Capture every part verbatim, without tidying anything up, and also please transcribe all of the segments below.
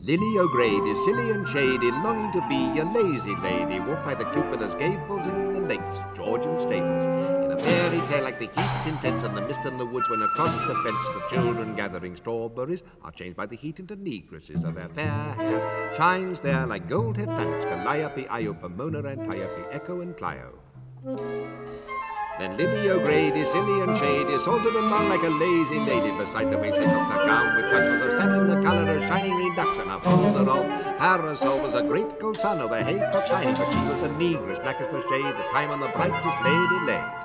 Lily O'Grady, silly and shady, longing to be a lazy lady, walked by the cupolas gables in the lakes, Georgian stables. In a fairy tale like the heat intense and the mist in the woods, when across the fence the children gathering strawberries are changed by the heat into negresses, and their fair hair shines there like gold-haired planets, Calliope, Io, Pomona, Antiope, Echo and Clio. Then Lily O'Grady, silly and shady, sauntered along like a lazy lady beside the waist of her gown with touches of satin, the colour of shining green ducks, and her folder of parasol was a great gold sun over haycock shining, but she was a negress, black as the shade, the time on the brightest lady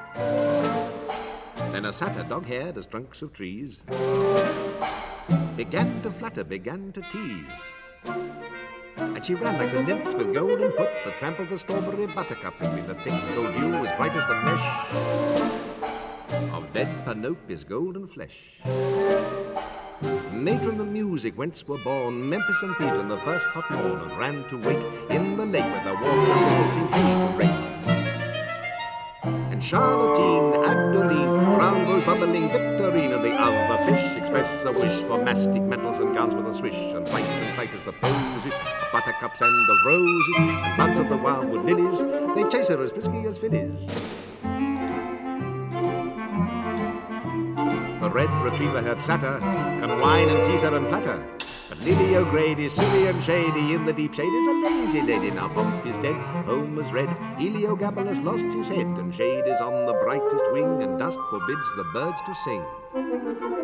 laid. Then a satyr, dog-haired as trunks of trees, began to flutter, began to tease. And she ran like the nymphs with golden foot that trampled the strawberry buttercup between the thick gold dew as bright as the mesh of dead Panope's golden flesh. Made from the music whence were born Memphis and Theban the first hot morn, and ran to wake in the lake where the water seemed free to break. And Charlottine, Adeline, round those bubbling Victorine, the other fish express a wish for mastic mantles and gowns with a swish, and white and bright as the posies of buttercups and of roses, and buds of the wildwood lilies, they chase her as frisky as fillies. The red retriever-haired satyr can whine and tease her and flatter, but Lily O'Grady, silly and shady, in the deep shade is a lazy lady. Now Pomp is dead, Homer's red, Heliogabalus lost his head, and shade is on the brightest wing, and dust forbids the birds to sing.